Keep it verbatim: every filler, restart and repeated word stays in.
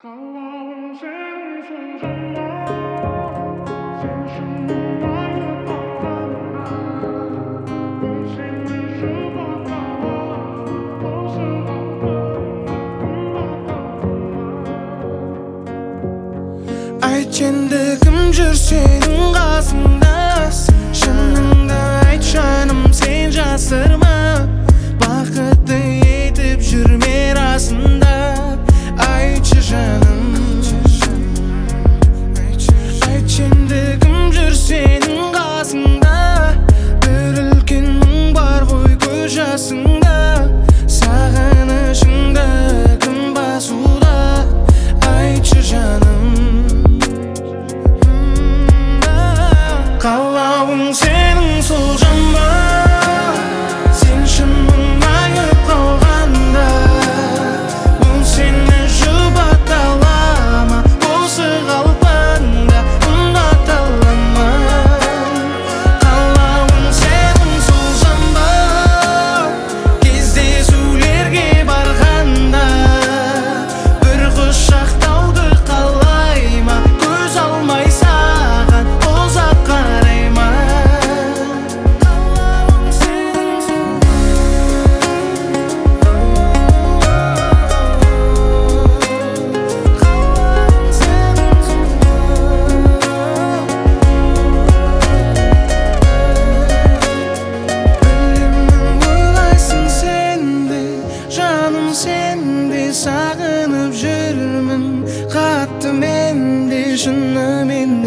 Kalbim senin sözünde, sensin aynı kalbimde. Ben seni şu bakmalar, o sevdamda, Aytkendi kim jür senin qasыңda, şınыңda ayt жаным sen жасырма. Бақытты етіп жүрме расында, айтшы жаным. Aytkendi kim jür senin qasыңда, bir үлкен мұң бар ғой көз жасыңда. Сағынышыңды кім басуда, айтшы жаным. Қалауың сенің сол жанба, сен шын мұңайып қалғанда, бұл сені жұбата ала ма, осы қалпыңда ұната ала ма? Қалауың сенің сол жанба, кездесулерге барғанда, бір құшақтауды қалай ма, көз алмай саған ұзақ қарай ма? Қалауың сенің сол Қалауың сенің сол Білемін ойлайсың сен де, жаным сен де, сағынып жүрмін қатты мен де шынымен